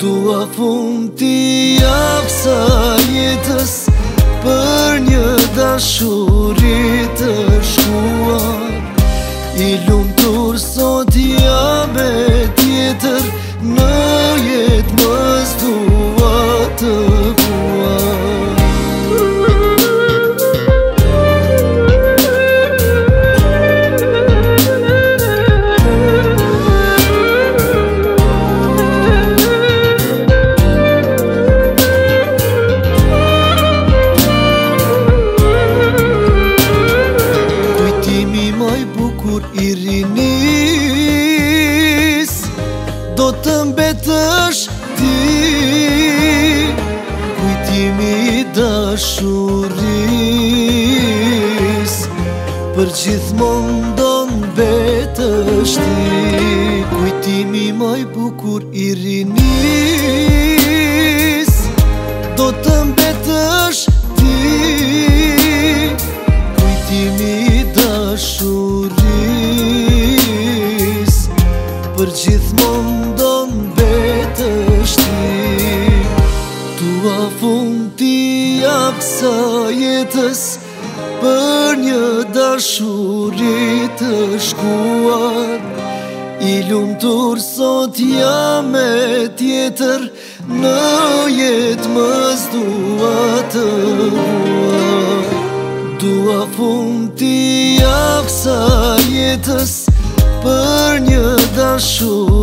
Dua fund t'i jap sa jetës për një dashuri të shkuar. I lumtur sot jam me tjetër, në jetë më s'dua të vuar. I rinis do të mbetësh ti, kujtimi I dashuris për gjithmonë do mbetësh ti. Kujtimi më I bukur I rinis do të mbetësh ti, kujtimi I dashuris për gjithmonë do mbetësh ti. Dua fund t'i jap sa jetës për një dashuri të shkuar. I lumtur sot jam me tjetër, në jetë më s'dua të vuar. Dua fund t'i jap sa jetës për një dashuri